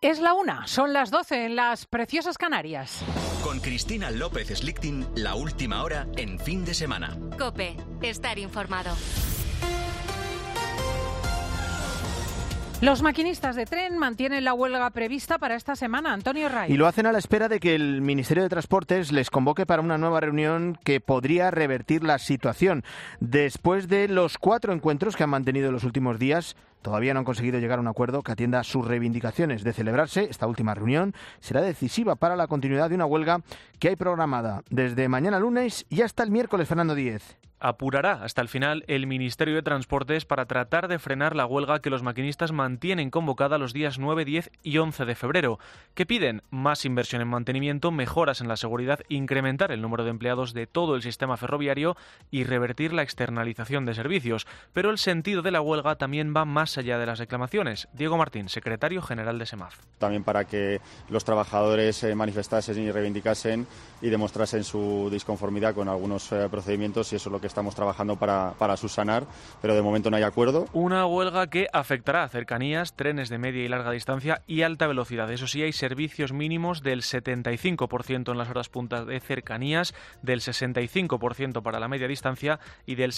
Es la 1, son las 12 en las preciosas Canarias. Con Cristina López Slichting, la última hora en fin de semana. COPE, estar informado. Los maquinistas de tren mantienen la huelga prevista para esta semana. Antonio Ray. Y lo hacen a la espera de que el Ministerio de Transportes les convoque para una nueva reunión que podría revertir la situación. Después de los 4 encuentros que han mantenido en los últimos días, todavía no han conseguido llegar a un acuerdo que atienda sus reivindicaciones. De celebrarse, esta última reunión será decisiva para la continuidad de una huelga que hay programada desde mañana lunes y hasta el miércoles. Fernando Díez. Apurará hasta el final el Ministerio de Transportes para tratar de frenar la huelga que los maquinistas mantienen convocada los días 9, 10 y 11 de febrero, que piden más inversión en mantenimiento, mejoras en la seguridad, incrementar el número de empleados de todo el sistema ferroviario y revertir la externalización de servicios. Pero el sentido de la huelga también va más allá de las reclamaciones. Diego Martín, secretario general de SEMAF. También para que los trabajadores manifestasen y reivindicasen y demostrasen su disconformidad con algunos procedimientos, y eso es lo que estamos trabajando para subsanar, pero de momento no hay acuerdo. Una huelga que afectará a cercanías, trenes de media y larga distancia y alta velocidad. Eso sí, hay servicios mínimos del 75% en las horas puntas de cercanías, del 65% para la media distancia y del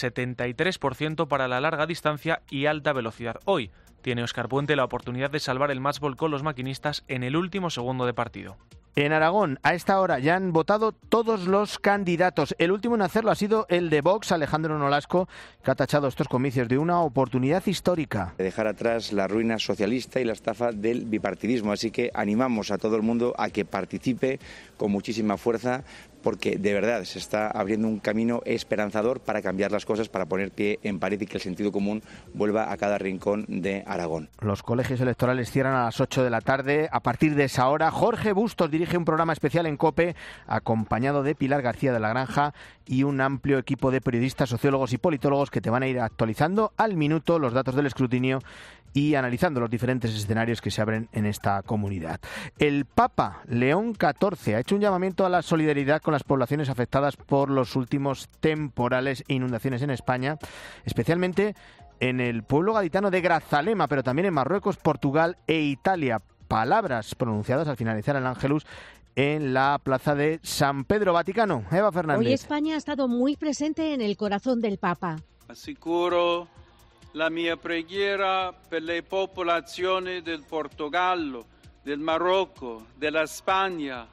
73% para la larga distancia y alta velocidad. Hoy tiene Óscar Puente la oportunidad de salvar el match ball con los maquinistas en el último segundo de partido. En Aragón, a esta hora ya han votado todos los candidatos. El último en hacerlo ha sido el de Vox, Alejandro Nolasco, que ha tachado estos comicios de una oportunidad histórica. Dejar atrás la ruina socialista y la estafa del bipartidismo. Así que animamos a todo el mundo a que participe con muchísima fuerza, porque de verdad se está abriendo un camino esperanzador para cambiar las cosas, para poner pie en pared y que el sentido común vuelva a cada rincón de Aragón. Los colegios electorales cierran a las 8 de la tarde. A partir de esa hora, Jorge Bustos dirige un programa especial en COPE, acompañado de Pilar García de la Granja y un amplio equipo de periodistas, sociólogos y politólogos que te van a ir actualizando al minuto los datos del escrutinio y analizando los diferentes escenarios que se abren en esta comunidad. El Papa León XIV ha hecho un llamamiento a la solidaridad con las poblaciones afectadas por los últimos temporales e inundaciones en España, especialmente en el pueblo gaditano de Grazalema, pero también en Marruecos, Portugal e Italia. Palabras pronunciadas al finalizar el Ángelus en la plaza de San Pedro Vaticano. Eva Fernández. Hoy España ha estado muy presente en el corazón del Papa. Assicuro la mia preghiera per le popolazioni del Portogallo, del Marocco, della Spagna,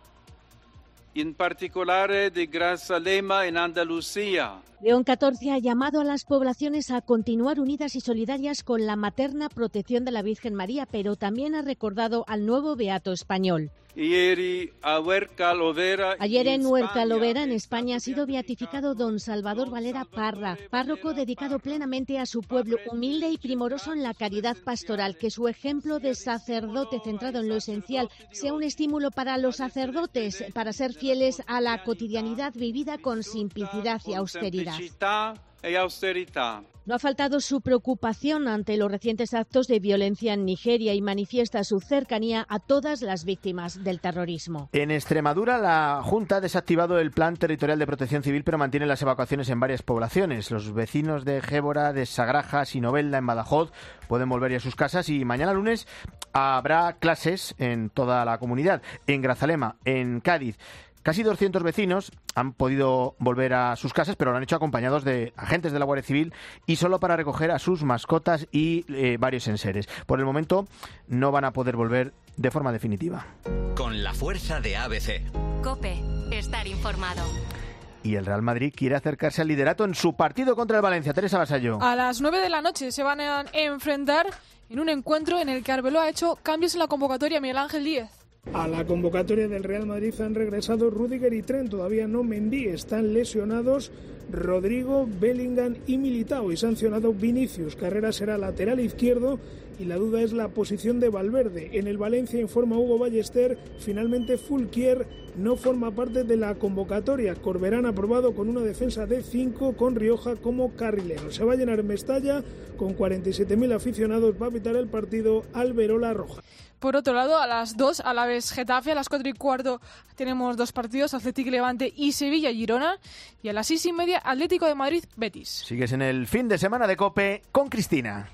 in particolare di Grazalema en Andalucía. León XIV ha llamado a las poblaciones a continuar unidas y solidarias con la materna protección de la Virgen María, pero también ha recordado al nuevo beato español. Ayer en Huerta Lovera, en España, ha sido beatificado don Salvador Valera Parra, párroco dedicado plenamente a su pueblo, humilde y primoroso en la caridad pastoral. Que su ejemplo de sacerdote centrado en lo esencial sea un estímulo para los sacerdotes, para ser fieles a la cotidianidad vivida con simplicidad y austeridad. No ha faltado su preocupación ante los recientes actos de violencia en Nigeria y manifiesta su cercanía a todas las víctimas del terrorismo. En Extremadura, la Junta ha desactivado el Plan Territorial de Protección Civil, pero mantiene las evacuaciones en varias poblaciones. Los vecinos de Gébora, de Sagrajas y Novelda, en Badajoz, pueden volver a sus casas y mañana lunes habrá clases en toda la comunidad. En Grazalema, en Cádiz, casi 200 vecinos han podido volver a sus casas, pero lo han hecho acompañados de agentes de la Guardia Civil y solo para recoger a sus mascotas y varios enseres. Por el momento no van a poder volver de forma definitiva. Con la fuerza de ABC. COPE, estar informado. Y el Real Madrid quiere acercarse al liderato en su partido contra el Valencia. Teresa Vasallo. A las 9 de la noche se van a enfrentar en un encuentro en el que Arbeloa ha hecho cambios en la convocatoria. Miguel Ángel Díez. A la convocatoria del Real Madrid han regresado Rüdiger y Trent, todavía no Mendy, están lesionados Rodrigo, Bellingham y Militao, y sancionado Vinicius. Carrera será lateral izquierdo y la duda es la posición de Valverde. En el Valencia, informa Hugo Ballester, finalmente Fulquier no forma parte de la convocatoria. Corberán aprobado con una defensa de 5 con Rioja como carrilero. Se va a llenar Mestalla con 47.000 aficionados, va a pitar el partido Alberola Roja. Por otro lado, a las 2, Alavés Getafe, a las 4:15 tenemos 2 partidos, Athletic Levante y Sevilla Girona, y a las 6:30 Atlético de Madrid Betis. Sigues en el fin de semana de COPE con Cristina.